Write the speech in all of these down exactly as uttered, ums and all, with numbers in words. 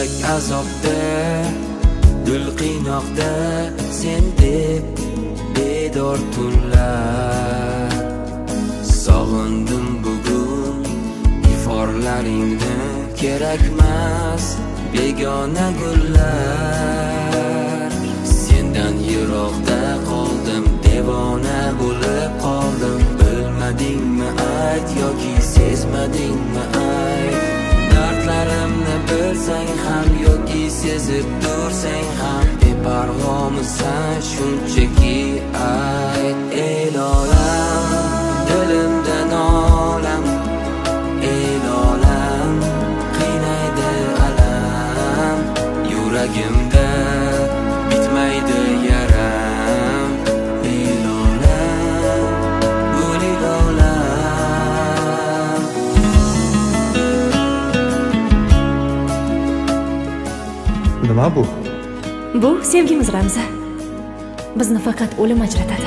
yurak azobda, dil qiynoqda, sen deb bedor tunlar. Sog'indim bugun iforlaringni, kerakmas begona gullar. Sendan yiroqda qoldim, devona bo'lib qoldim. Bilmadingmi ayt yoki sezmadingmi ayt, dardlarimni bilsang ham yoki sezib tursang ham, beparvomisan shunchaki ayt. El olam dilimdan olam, el olam qiynaydi alam, yuragimda bitmaydi yaram. El olam gul el olam. Nima bu? Bu sevgimiz ramzi. Bizni faqat o'lim ajratadi.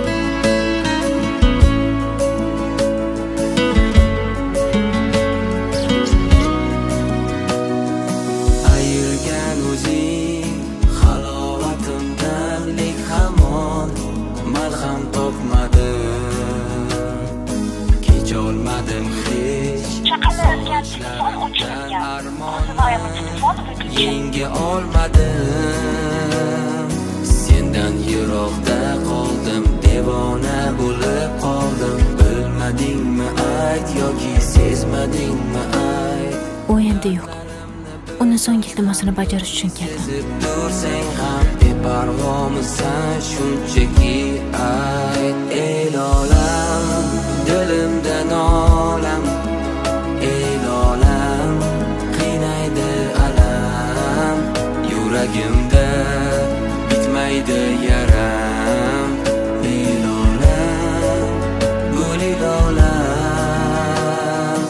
Ayirgan o'zing halovatimdan, lek hamon malham topmadim. Kecholmadim hech Chaqirayotgan telefon o'chirilgan. Armonim telefon yenga olmadim. Sendan yiroqda qoldim, devona bo'lib qoldim. Bilmadingmi ayt yoki sezmadingmi ayt, U endi yo'q. Uni so'nggi iltimosini bajarish uchun keldim. sezib tursang ham, beparvomisan shunchaki ayt. El olam dilimdan olam, el olam qiynaydi alam, yuragimda bitmaydi yaram. El olam gul el olam.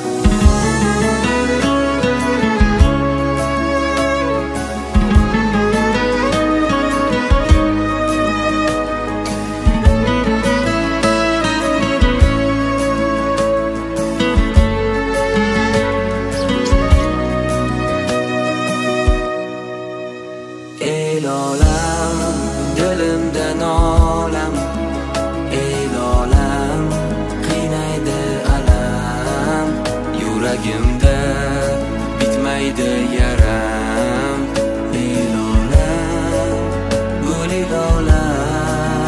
El olam dilimdan olam, el olam qiynaydi alam, yuragimda bitmaydi yaram. El olam gul el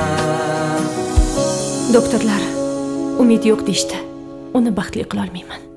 olam. Doktorlar umid yo'q deyishdi. Uni baxtli qila olmayman.